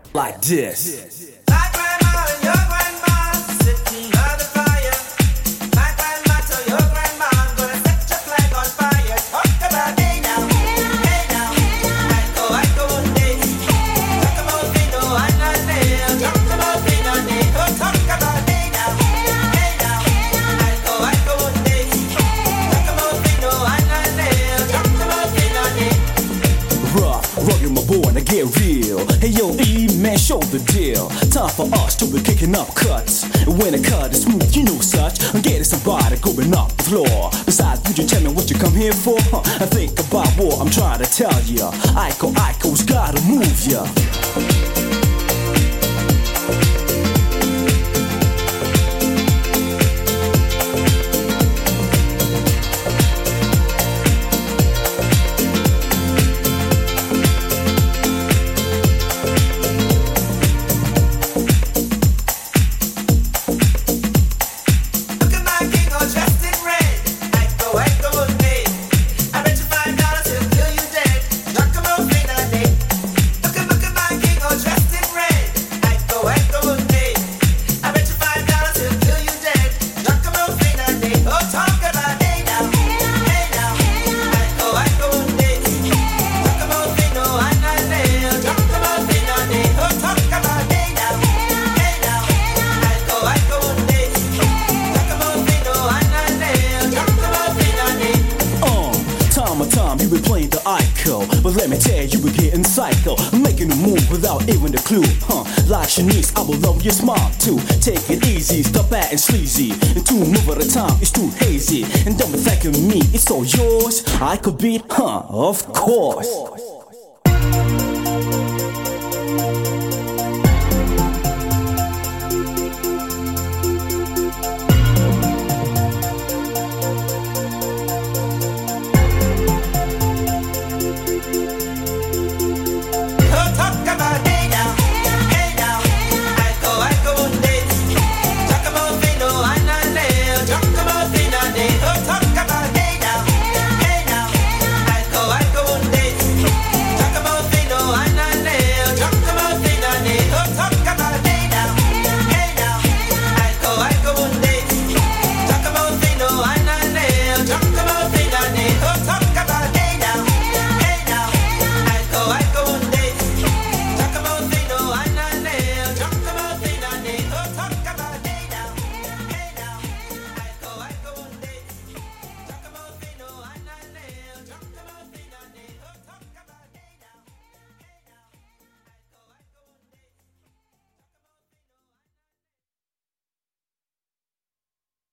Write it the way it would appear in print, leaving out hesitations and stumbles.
like this. My grandma and your grandma sitting by the fire. My grandma told your grandma, I'm gonna set your flag on fire. Talk about hey now, hey now, I go one day. Talk about Vino, I'm not there. Talk about Vino, talk about hey now, hey now, I go one day. Talk about Vino, I'm not there. Talk about Vino, Rough, rugged, my boy, now get real. Hey yo, E-man, show the deal. Time for us to be kicking up cuts. When a cut is smooth, you know such. I'm getting somebody going up the floor. Besides, would you tell me what you come here for? I think about what I'm trying to tell ya. Ico's gotta move ya. But let me tell you, we're getting psycho, making a move without even a clue, Like Shanice, I will love your smile too. Take it easy, stop acting sleazy. And 2 move at a time, it's too hazy. And don't be thanking me, it's all yours. I could beat, of course.